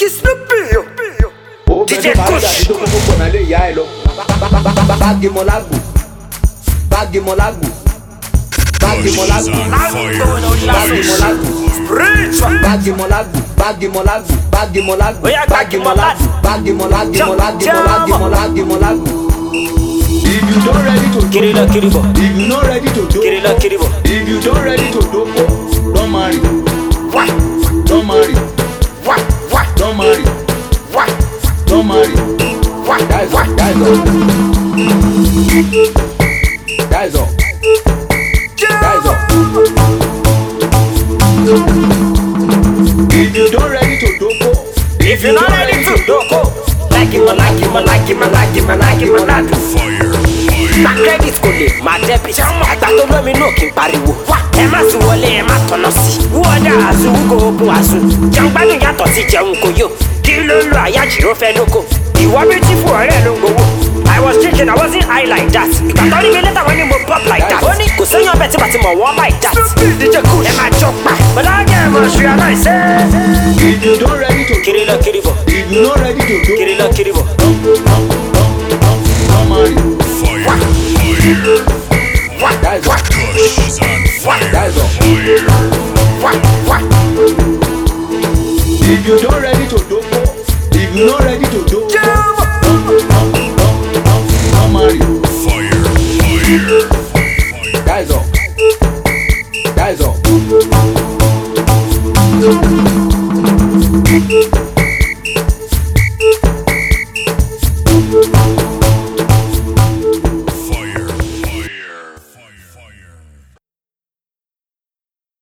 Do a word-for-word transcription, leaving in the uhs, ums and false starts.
Ricky Snoopy yo. D J Kush. Baggy Molagu. Baggy Molagu. Baggy Molagu. Baggy Molagu. Baggy Molagu. Baggy Molagu. Baggy Molagu. Baggy Molagu. Baggy Molagu. Molagu. Molagu. Molagu. Molagu. If you don't ready to Kirila Kiribo. If you not ready to do Kirila Kiribo. If you don't ready to do don't marry. What? Don't marry. What? What? Don't marry. What? Don't marry. What? Guys, What? guys, guys, up. Guys, up. If you don't ready to do If you're not ready to do like him, like him, like him, like him, like him, like him. Fire. My credit kò lè máa debit. Àgbà tó lómi náà kì í pariwo. Ẹ má sùn wọlé, ẹ má tọ̀nà sí. Wọ́dà àzù kò ogun àzù. Jẹun gbádùn yàtọ̀ sí jẹun kò yó. Kí ló lo àyájì ó fẹ́ lóko? Ìwọ bí tí fún ọ̀rẹ́ ló ń gbowó. I was drinking, I wasn't high like that. Ìgbà tó rí mi létà wọ́n ní mo pop like that. Ó ní kò séyàn bẹ́ẹ̀ tí màá ti mọ̀ wọ́n like that. D J Kush. Ẹ máa jọ pa. Bọ̀dá jẹ́ ẹ̀mọ̀ ṣùgbọ́n aláìsẹ́. If you don't ready to Kirila Kiribo. If you not ready to do Kirila Kiribo. don't, don't, don't, don't, don't marry. Fire. Fire.